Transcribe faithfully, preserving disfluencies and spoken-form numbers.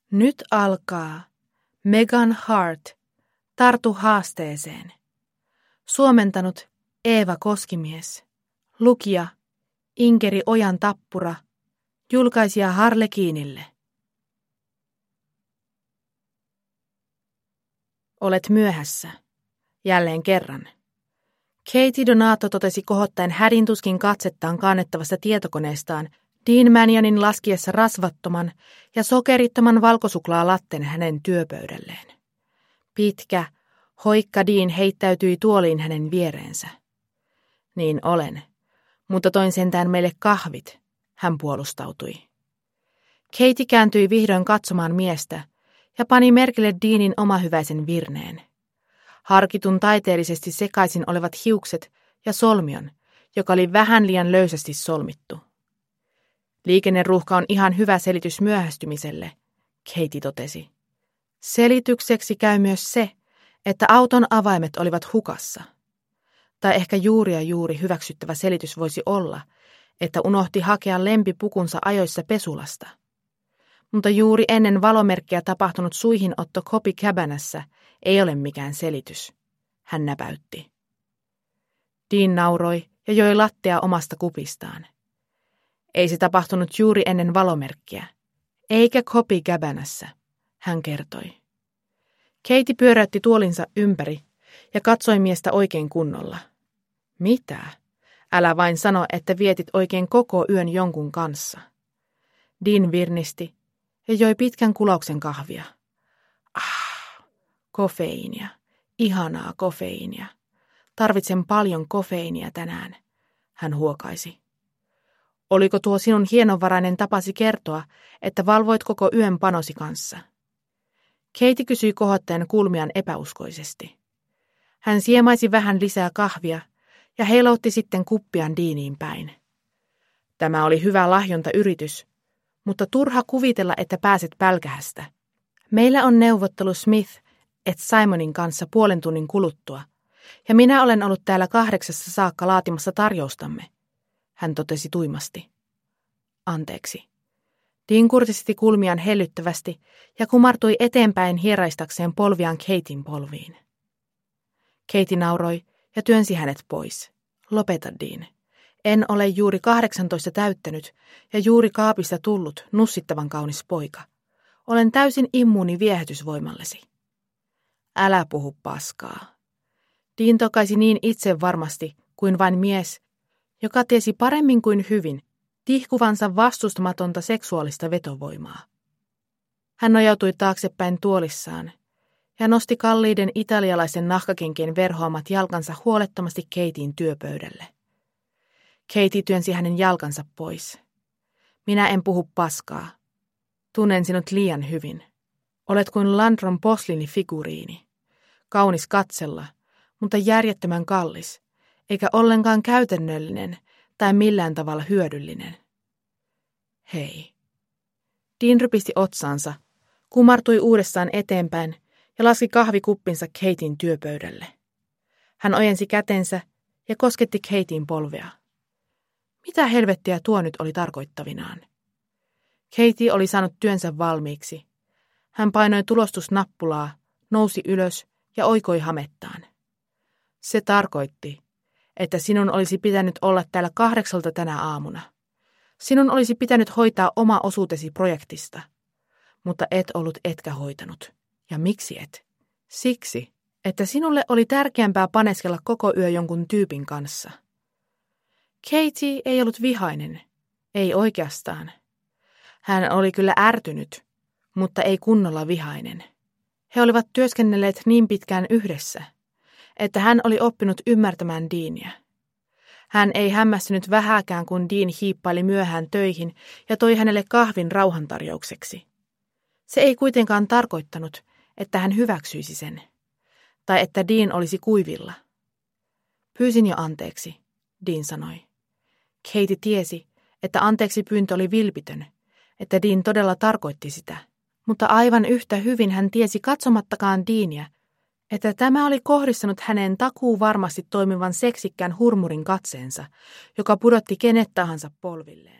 Nyt alkaa. Meghan Hart. Tartu haasteeseen. Suomentanut Eeva Koskimies. Lukija Inkeri Ojan Tappura. Julkaisija Harlekiinille. Olet myöhässä. Jälleen kerran. Katie Donato totesi kohottaen hädintuskin katsettaan kannettavasta tietokoneestaan Dean Mannionin laskiessa rasvattoman ja sokerittoman valkosuklaalatten hänen työpöydälleen. Pitkä, hoikka Dean heittäytyi tuoliin hänen viereensä. Niin olen, mutta toin sentään meille kahvit, hän puolustautui. Katie kääntyi vihdoin katsomaan miestä ja pani merkille Deanin omahyväisen virneen. Harkitun taiteellisesti sekaisin olevat hiukset ja solmion, joka oli vähän liian löysästi solmittu. Liikenneruuhka on ihan hyvä selitys myöhästymiselle, Katie totesi. Selitykseksi käy myös se, että auton avaimet olivat hukassa. Tai ehkä juuri ja juuri hyväksyttävä selitys voisi olla, että unohti hakea lempipukunsa ajoissa pesulasta. Mutta juuri ennen valomerkkiä tapahtunut suihinotto Copacabana:ssa ei ole mikään selitys, hän näpäytti. Dean nauroi ja joi lattea omasta kupistaan. Ei se tapahtunut juuri ennen valomerkkiä, eikä Copacabana:ssa, hän kertoi. Katie pyöräytti tuolinsa ympäri ja katsoi miestä oikein kunnolla. Mitä? Älä vain sano, että vietit oikein koko yön jonkun kanssa. Dean virnisti ja joi pitkän kulauksen kahvia. Ah, kofeiinia, ihanaa kofeiinia. Tarvitsen paljon kofeiinia tänään, hän huokaisi. Oliko tuo sinun hienovarainen tapasi kertoa, että valvoit koko yön panosi kanssa? Katie kysyi kohottajan kulmiaan epäuskoisesti. Hän siemaisi vähän lisää kahvia ja heiloutti sitten kuppiaan Deaniin päin. Tämä oli hyvä lahjontayritys, mutta turha kuvitella, että pääset pälkähästä. Meillä on neuvottelu Smith et Simonin kanssa puolen tunnin kuluttua, ja minä olen ollut täällä kahdeksassa saakka laatimassa tarjoustamme, hän totesi tuimasti. Anteeksi. Dean kurtisti kulmiaan hellyttävästi ja kumartui eteenpäin hieraistakseen polviaan Katien polviin. Katie nauroi ja työnsi hänet pois. Lopeta, Dean. En ole juuri kahdeksantoista täyttänyt ja juuri kaapista tullut nussittavan kaunis poika. Olen täysin immuuni viehätysvoimallesi. Älä puhu paskaa. Dean tokaisi niin itse varmasti kuin vain mies, joka tiesi paremmin kuin hyvin tihkuvansa vastustamatonta seksuaalista vetovoimaa. Hän nojautui taaksepäin tuolissaan ja nosti kalliiden italialaisen nahkakenkien verhoamat jalkansa huolettomasti Katien työpöydälle. Katie työnsi hänen jalkansa pois. Minä en puhu paskaa. Tunnen sinut liian hyvin. Olet kuin Landron posliinifiguuriini. Kaunis katsella, mutta järjettömän kallis, eikä ollenkaan käytännöllinen tai millään tavalla hyödyllinen. Hei. Dean rypisti otsaansa, kumartui uudestaan eteenpäin ja laski kahvikuppinsa Katien työpöydälle. Hän ojensi kätensä ja kosketti Katien polvea. Mitä helvettiä tuo nyt oli tarkoittavinaan? Katie oli saanut työnsä valmiiksi. Hän painoi tulostusnappulaa, nousi ylös ja oikoi hamettaan. Se tarkoitti, että sinun olisi pitänyt olla täällä kahdeksalta tänä aamuna. Sinun olisi pitänyt hoitaa oma osuutesi projektista, mutta et ollut etkä hoitanut. Ja miksi et? Siksi, että sinulle oli tärkeämpää paneskella koko yö jonkun tyypin kanssa. Katie ei ollut vihainen, ei oikeastaan. Hän oli kyllä ärtynyt, mutta ei kunnolla vihainen. He olivat työskennelleet niin pitkään yhdessä, että hän oli oppinut ymmärtämään Deania. Hän ei hämmästynyt vähääkään, kun Dean hiippaili myöhään töihin ja toi hänelle kahvin rauhantarjoukseksi. Se ei kuitenkaan tarkoittanut, että hän hyväksyisi sen, tai että Dean olisi kuivilla. Pyysin jo anteeksi, Dean sanoi. Katie tiesi, että anteeksi pyyntö oli vilpitön, että Dean todella tarkoitti sitä, mutta aivan yhtä hyvin hän tiesi katsomattakaan Deania, että tämä oli kohdistanut häneen takuu varmasti toimivan seksikkään hurmurin katseensa, joka pudotti kenet tahansa polvilleen.